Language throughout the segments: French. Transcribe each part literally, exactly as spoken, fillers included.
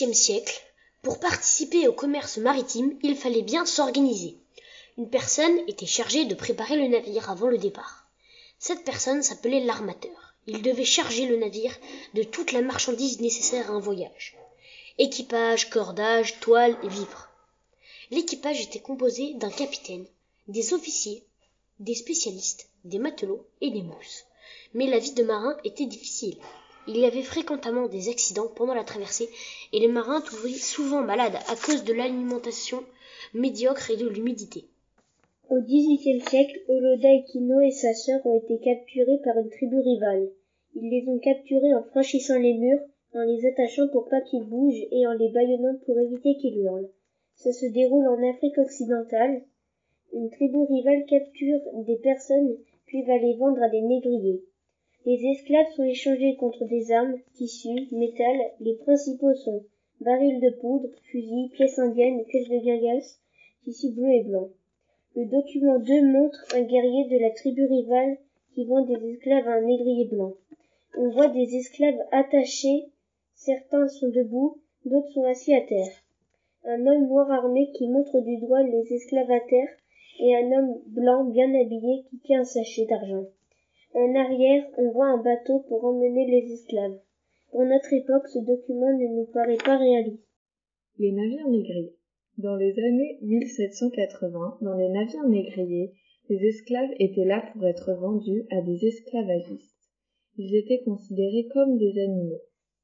dix-huitième siècle, pour participer au commerce maritime, il fallait bien s'organiser. Une personne était chargée de préparer le navire avant le départ. Cette personne s'appelait l'armateur. Il devait charger le navire de toute la marchandise nécessaire à un voyage. Équipage, cordage, toile et vivres. L'équipage était composé d'un capitaine, des officiers, des spécialistes, des matelots et des mousses. Mais la vie de marin était difficile. Il y avait fréquemment des accidents pendant la traversée et les marins tombaient souvent malades à cause de l'alimentation médiocre et de l'humidité. Au dix-huitième siècle, Oloda Equino et sa sœur ont été capturés par une tribu rivale. Ils les ont capturés en franchissant les murs, en les attachant pour pas qu'ils bougent et en les bâillonnant pour éviter qu'ils hurlent. Ça se déroule en Afrique occidentale. Une tribu rivale capture des personnes puis va les vendre à des négriers. Les esclaves sont échangés contre des armes, tissus, métal. Les principaux sont barils de poudre, fusils, pièces indiennes, pièces de guingasse, tissus bleus et blancs. Le document deux montre un guerrier de la tribu rivale qui vend des esclaves à un négrier blanc. On voit des esclaves attachés, certains sont debout, d'autres sont assis à terre. Un homme noir armé qui montre du doigt les esclaves à terre et un homme blanc bien habillé qui tient un sachet d'argent. En arrière, on voit un bateau pour emmener les esclaves. Pour notre époque, ce document ne nous paraît pas réaliste. Les navires négriers. Dans les années mille sept cent quatre-vingts, dans les navires négriers, les esclaves étaient là pour être vendus à des esclavagistes. Ils étaient considérés comme des animaux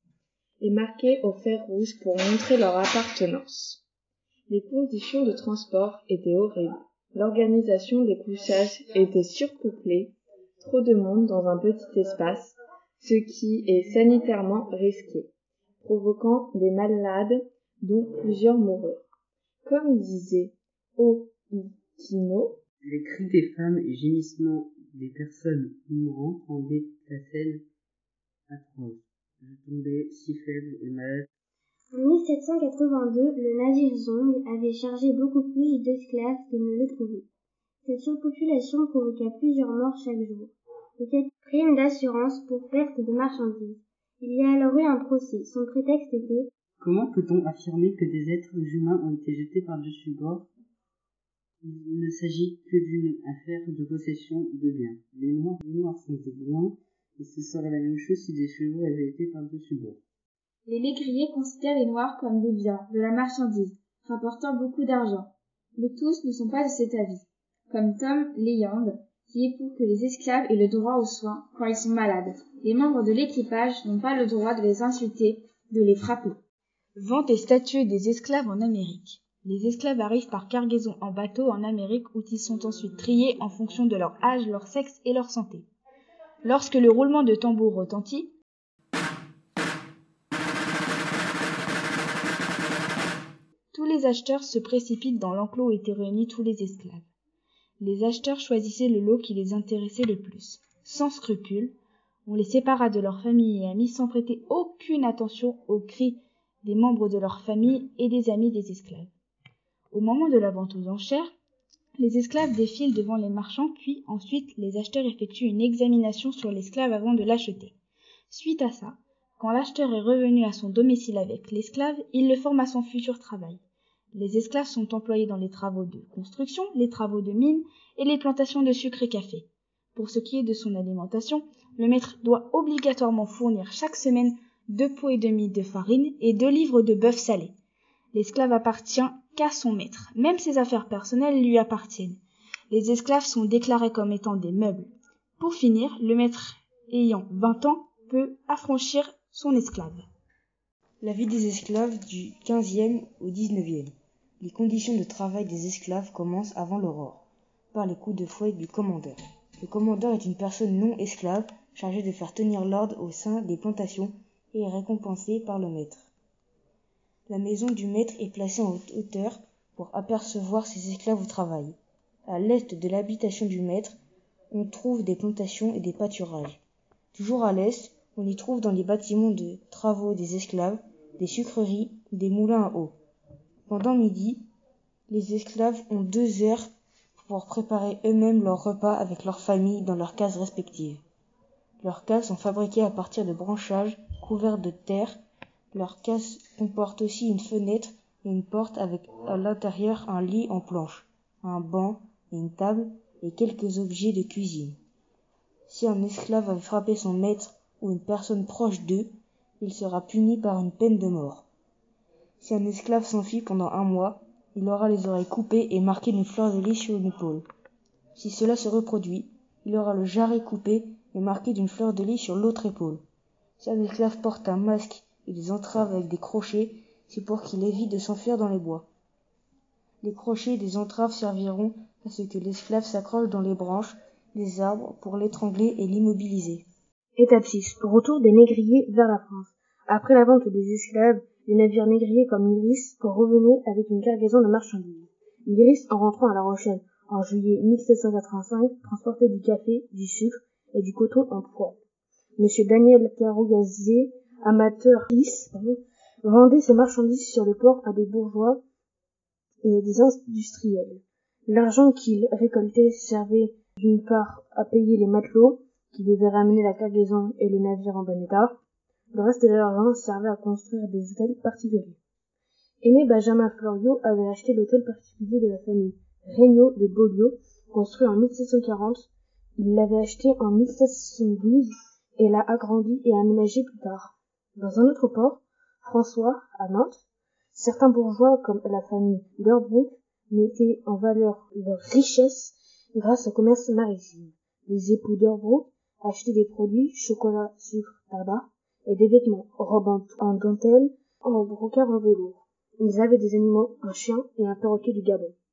et marqués au fer rouge pour montrer leur appartenance. Les conditions de transport étaient horribles. L'organisation des couchages était surpeuplée, trop de monde dans un petit espace, ce qui est sanitairement risqué, provoquant des malades dont plusieurs moururent. Comme disait Oikino, les cris des femmes et gémissements des personnes mourantes rendaient la scène atroce. Je tombais si faible et malade. En mille sept cent quatre-vingt-deux, le navire Zong avait chargé beaucoup plus d'esclaves qu'il ne le pouvait. Cette surpopulation provoqua plusieurs morts chaque jour. Le capitaine prime d'assurance pour perte de marchandises. Il y a alors eu un procès. Son prétexte était: comment peut-on affirmer que des êtres humains ont été jetés par-dessus bord? Il ne s'agit que d'une affaire de possession de biens. Les noirs, les noirs sont des blancs, et ce serait la même chose si des chevaux avaient été par-dessus bord. Les négriers considèrent les noirs comme des biens, de la marchandise, rapportant beaucoup d'argent. Mais tous ne sont pas de cet avis, comme Tom Leyand, qui est pour que les esclaves aient le droit aux soins quand ils sont malades. Les membres de l'équipage n'ont pas le droit de les insulter, de les frapper. Vente et statut des esclaves en Amérique. Les esclaves arrivent par cargaison en bateau en Amérique où ils sont ensuite triés en fonction de leur âge, leur sexe et leur santé. Lorsque le roulement de tambour retentit, tous les acheteurs se précipitent dans l'enclos où étaient réunis tous les esclaves. Les acheteurs choisissaient le lot qui les intéressait le plus. Sans scrupule, on les sépara de leurs familles et amis sans prêter aucune attention aux cris des membres de leur famille et des amis des esclaves. Au moment de la vente aux enchères, les esclaves défilent devant les marchands, puis ensuite les acheteurs effectuent une examination sur l'esclave avant de l'acheter. Suite à ça, quand l'acheteur est revenu à son domicile avec l'esclave, il le forme à son futur travail. Les esclaves sont employés dans les travaux de construction, les travaux de mine et les plantations de sucre et café. Pour ce qui est de son alimentation, le maître doit obligatoirement fournir chaque semaine deux pots et demi de farine et deux livres de bœuf salé. L'esclave appartient qu'à son maître. Même ses affaires personnelles lui appartiennent. Les esclaves sont déclarés comme étant des meubles. Pour finir, le maître ayant vingt ans peut affranchir son esclave. La vie des esclaves du quinzième au dix-neuvième. Les conditions de travail des esclaves commencent avant l'aurore, par les coups de fouet du commandeur. Le commandeur est une personne non esclave chargée de faire tenir l'ordre au sein des plantations et est récompensé par le maître. La maison du maître est placée en haute hauteur pour apercevoir ses esclaves au travail. À l'est de l'habitation du maître, on trouve des plantations et des pâturages. Toujours à l'est, on y trouve dans les bâtiments de travaux des esclaves, des sucreries, des moulins à eau. Pendant midi, les esclaves ont deux heures pour préparer eux-mêmes leur repas avec leur famille dans leurs cases respectives. Leurs cases sont fabriquées à partir de branchages couverts de terre, Leur casse comporte aussi une fenêtre et une porte avec à l'intérieur un lit en planche, un banc et une table et quelques objets de cuisine. Si un esclave avait frappé son maître ou une personne proche d'eux, il sera puni par une peine de mort. Si un esclave s'enfuit pendant un mois, il aura les oreilles coupées et marqué d'une fleur de lys sur une épaule. Si cela se reproduit, il aura le jarret coupé et marqué d'une fleur de lys sur l'autre épaule. Si un esclave porte un masque et des entraves avec des crochets, c'est pour qu'il évite de s'enfuir dans les bois. Les crochets et des entraves serviront à ce que l'esclave s'accroche dans les branches des arbres pour l'étrangler et l'immobiliser. Étape six. Retour des négriers vers la France. Après la vente des esclaves, les navires négriers comme l'Iris revenaient avec une cargaison de marchandises. L'Iris, en rentrant à La Rochelle en juillet mille sept cent quatre-vingt-cinq, transportait du café, du sucre et du coton en poids. Monsieur Daniel Carougazé, amateur Iris, vendait ses marchandises sur le port à des bourgeois et à des industriels. L'argent qu'il récoltait servait d'une part à payer les matelots qui devaient ramener la cargaison et le navire en bon état. Le reste de l'argent servait à construire des hôtels particuliers. Aimé Benjamin Floriot avait acheté l'hôtel particulier de la famille Regnault de Beaulieu, construit en mille sept cent quarante. Il l'avait acheté en mille sept cent soixante-douze et l'a agrandi et aménagé plus tard. Dans un autre port, François, à Nantes, certains bourgeois comme la famille d'Herbrook mettaient en valeur leur richesse grâce au commerce maritime. Les époux d'Herbrook achetaient des produits, chocolat, sucre, tabac, et des vêtements, robes en, en dentelle, en brocart en velours. Ils avaient des animaux, un chien et un perroquet du Gabon.